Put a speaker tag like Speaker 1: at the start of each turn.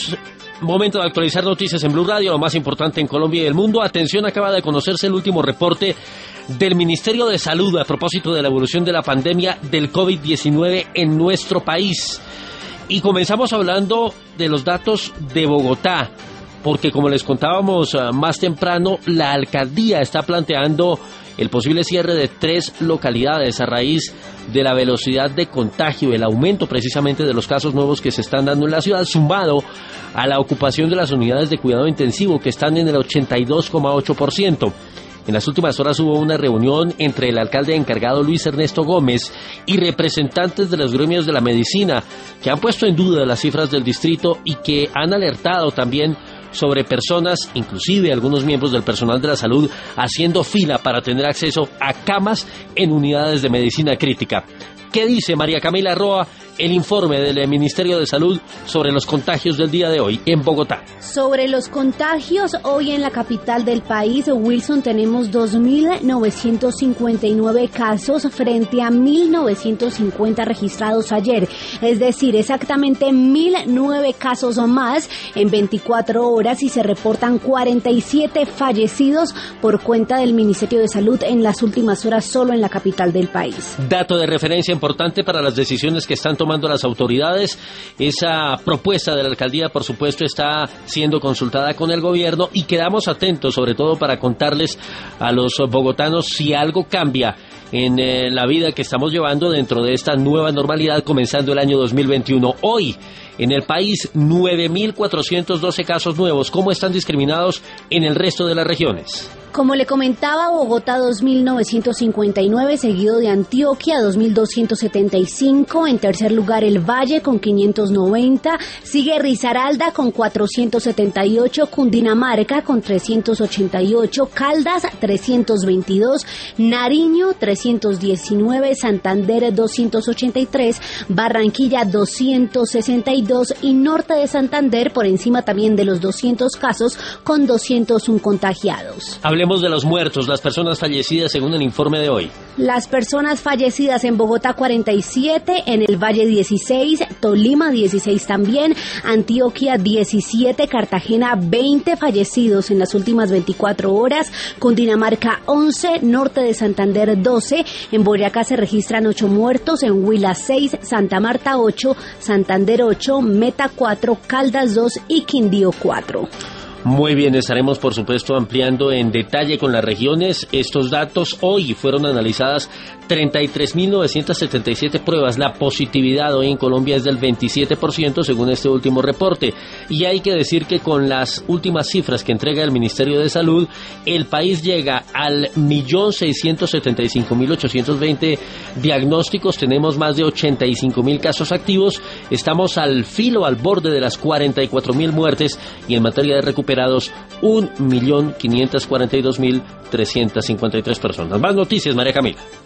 Speaker 1: Continuamos. Momento de actualizar noticias en Blue Radio, lo más importante en Colombia y el mundo. Atención, acaba de conocerse el último reporte del Ministerio de Salud a propósito de la evolución de la pandemia del COVID-19 en nuestro país. Y comenzamos hablando de los datos de Bogotá, porque como les contábamos más temprano, la alcaldía está planteando el posible cierre de 3 localidades a raíz de la velocidad de contagio, el aumento precisamente de los casos nuevos que se están dando en la ciudad, sumado a la ocupación de las unidades de cuidado intensivo que están en el 82,8%. En las últimas horas hubo una reunión entre el alcalde encargado Luis Ernesto Gómez y representantes de los gremios de la medicina que han puesto en duda las cifras del distrito y que han alertado también sobre personas, inclusive algunos miembros del personal de la salud, haciendo fila para tener acceso a camas en unidades de medicina crítica. ¿Qué dice María Camila Roa, el informe del Ministerio de Salud sobre los contagios del día de hoy en Bogotá?
Speaker 2: Sobre los contagios, hoy en la capital del país, Wilson, tenemos 2.959 casos frente a 1.950 registrados ayer. Es decir, exactamente 1.009 casos o más en 24 horas y se reportan 47 fallecidos por cuenta del Ministerio de Salud en las últimas horas solo en la capital del país.
Speaker 1: Dato de referencia importante para las decisiones que están tomando las autoridades. Esa propuesta de la alcaldía, por supuesto, está siendo consultada con el gobierno y quedamos atentos, sobre todo para contarles a los bogotanos si algo cambia en la vida que estamos llevando dentro de esta nueva normalidad comenzando el año 2021. Hoy, en el país, 9.412 casos nuevos. ¿Cómo están discriminados en el resto de las regiones?
Speaker 2: Como le comentaba, Bogotá 2.959, seguido de Antioquia 2.275, en tercer lugar el Valle con 590, sigue Risaralda con 478, Cundinamarca con 388, Caldas 322, Nariño 319, Santander 283, Barranquilla 262 y Norte de Santander por encima también de los 200 casos con 201 contagiados.
Speaker 1: Hablemos de los muertos, las personas fallecidas según el informe de hoy.
Speaker 2: Las personas fallecidas en Bogotá 47, en el Valle 16, Tolima 16 también, Antioquia 17, Cartagena 20 fallecidos en las últimas 24 horas, Cundinamarca 11, Norte de Santander 12, en Boyacá se registran 8 muertos, en Huila 6, Santa Marta 8, Santander 8, Meta 4, Caldas 2 y Quindío 4.
Speaker 1: Muy bien, estaremos por supuesto ampliando en detalle con las regiones estos datos. Hoy fueron analizadas 33.977 pruebas. La positividad hoy en Colombia es del 27% según este último reporte. Y hay que decir que con las últimas cifras que entrega el Ministerio de Salud, el país llega al 1.675.820 diagnósticos. Tenemos más de 85.000 casos activos. Estamos al filo, al borde de las 44.000 muertes y en materia de recuperación 1.542.353 personas. Más noticias, María Camila.